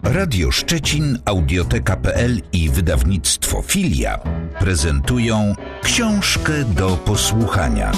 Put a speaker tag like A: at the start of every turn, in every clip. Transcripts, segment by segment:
A: Radio Szczecin, Audioteka.pl i wydawnictwo Filia prezentują książkę do posłuchania.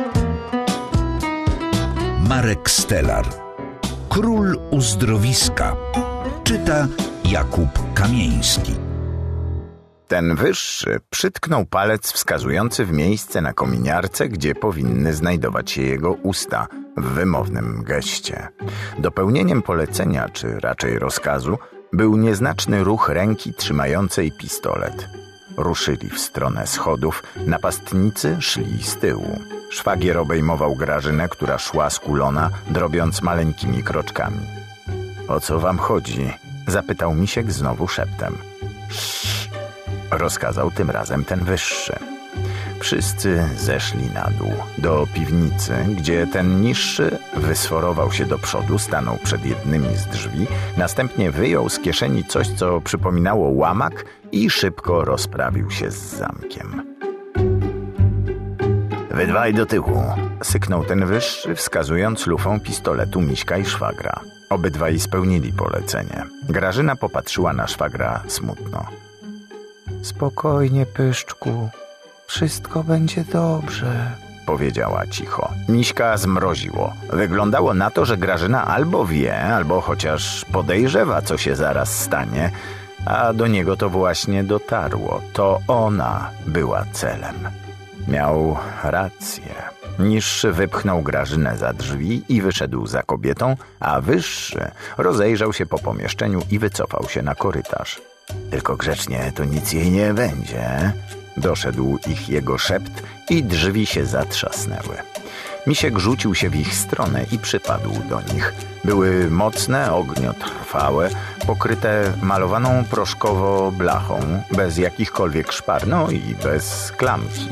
A: Marek Stelar. Król uzdrowiska. Czyta Jakub Kamieński.
B: Ten wyższy przytknął palec wskazujący w miejsce na kominiarce, gdzie powinny znajdować się jego usta w wymownym geście. Dopełnieniem polecenia, czy raczej rozkazu, był nieznaczny ruch ręki trzymającej pistolet. Ruszyli w stronę schodów, napastnicy szli z tyłu. Szwagier obejmował Grażynę, która szła skulona, drobiąc maleńkimi kroczkami. O co wam chodzi? Zapytał Misiek znowu szeptem. Rozkazał tym razem ten wyższy. Wszyscy zeszli na dół, do piwnicy, gdzie ten niższy wysforował się do przodu, stanął przed jednymi z drzwi, następnie wyjął z kieszeni coś, co przypominało łamak i szybko rozprawił się z zamkiem. Wy dwaj do tyłu, syknął ten wyższy, wskazując lufą pistoletu Miśka i szwagra. Obydwaj spełnili polecenie. Grażyna popatrzyła na szwagra smutno. Spokojnie, Pyszczku. Wszystko będzie dobrze, powiedziała cicho. Miśka zmroziło. Wyglądało na to, że Grażyna albo wie, albo chociaż podejrzewa, co się zaraz stanie, a do niego to właśnie dotarło. To ona była celem. Miał rację. Niższy wypchnął Grażynę za drzwi i wyszedł za kobietą, a wyższy rozejrzał się po pomieszczeniu i wycofał się na korytarz. Tylko grzecznie, to nic jej nie będzie. Doszedł ich jego szept i drzwi się zatrzasnęły. Misiek rzucił się w ich stronę i przypadł do nich. Były mocne, ogniotrwałe, pokryte malowaną proszkowo blachą, bez jakichkolwiek szpar, no i bez klamki.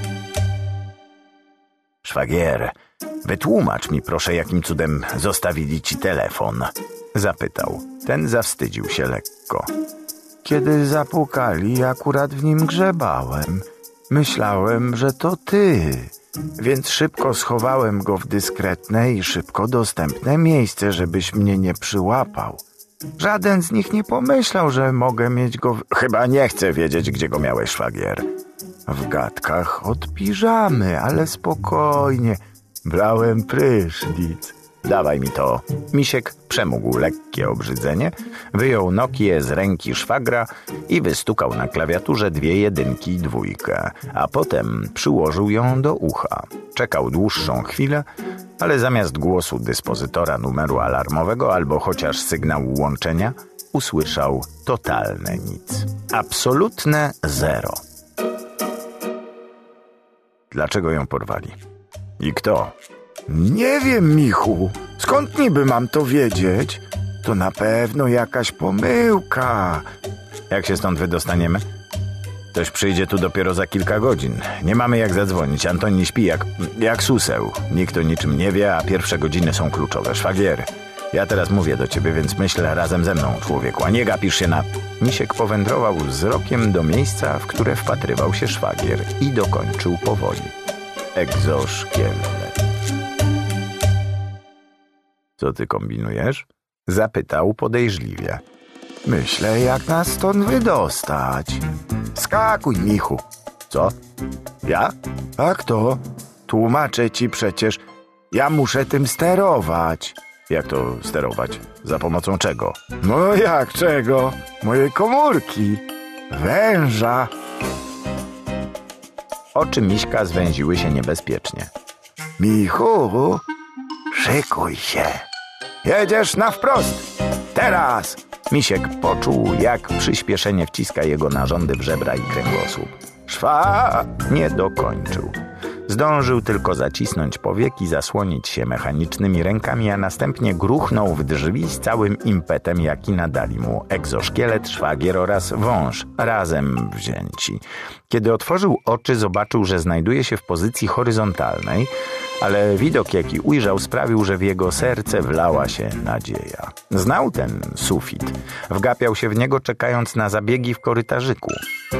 B: Szwagier, wytłumacz mi proszę, jakim cudem zostawili ci telefon, zapytał. Ten zawstydził się lekko. Kiedy zapukali, akurat w nim grzebałem. Myślałem, że to ty, więc szybko schowałem go w dyskretne i szybko dostępne miejsce, żebyś mnie nie przyłapał. Żaden z nich nie pomyślał, że mogę mieć go... Chyba nie chcę wiedzieć, gdzie go miałeś, szwagier. W gadkach od piżamy, ale spokojnie. Brałem prysznic. Dawaj mi to. Misiek przemógł lekkie obrzydzenie, wyjął Nokię z ręki szwagra i wystukał na klawiaturze 2 jedynki i 2, a potem przyłożył ją do ucha. Czekał dłuższą chwilę, ale zamiast głosu dyspozytora numeru alarmowego albo chociaż sygnału łączenia usłyszał totalne nic. Absolutne zero. Dlaczego ją porwali? I kto? Nie wiem, Michu. Skąd niby mam to wiedzieć? To na pewno jakaś pomyłka. Jak się stąd wydostaniemy? Ktoś przyjdzie tu dopiero za kilka godzin. Nie mamy jak zadzwonić. Antoni śpi jak suseł. Nikt o niczym nie wie, a pierwsze godziny są kluczowe. Szwagier, ja teraz mówię do ciebie, więc myśl razem ze mną, człowieku, a nie gapisz się na... Misiek powędrował wzrokiem do miejsca, w które wpatrywał się szwagier i dokończył powoli. Egzoszkielet. Co ty kombinujesz? Zapytał podejrzliwie. Myślę, jak nas stąd wydostać. Skakuj, Michu. Co? Ja? A kto? Tłumaczę ci przecież. Ja muszę tym sterować. Jak to sterować? Za pomocą czego? No jak czego? Mojej komórki. Węża. Oczy Miśka zwęziły się niebezpiecznie. Michu, szykuj się. Jedziesz na wprost. Teraz. Misiek poczuł, jak przyspieszenie wciska jego narządy w żebra i kręgosłup. Szwa nie dokończył. Zdążył tylko zacisnąć powieki, zasłonić się mechanicznymi rękami, a następnie gruchnął w drzwi z całym impetem, jaki nadali mu egzoszkielet, szwagier oraz wąż, razem wzięci. Kiedy otworzył oczy, zobaczył, że znajduje się w pozycji horyzontalnej, ale widok, jaki ujrzał, sprawił, że w jego serce wlała się nadzieja. Znał ten sufit. Wgapiał się w niego, czekając na zabiegi w korytarzyku.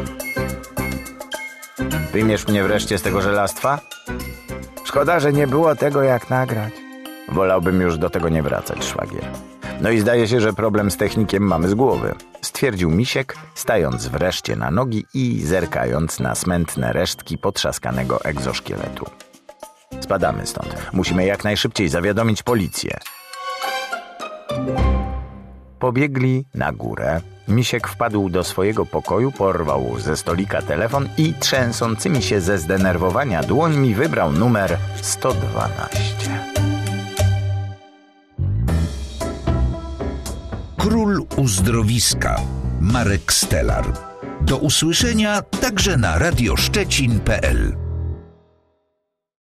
B: Wyjmiesz mnie wreszcie z tego żelastwa? Szkoda, że nie było tego jak nagrać. Wolałbym już do tego nie wracać, szwagier. No i zdaje się, że problem z technikiem mamy z głowy, stwierdził Misiek, stając wreszcie na nogi i zerkając na smętne resztki potrzaskanego egzoszkieletu. Spadamy stąd. Musimy jak najszybciej zawiadomić policję. Pobiegli na górę. Misiek wpadł do swojego pokoju, porwał ze stolika telefon i trzęsącymi się ze zdenerwowania dłońmi wybrał numer 112.
A: Król uzdrowiska. Marek Stelar. Do usłyszenia także na radioszczecin.pl.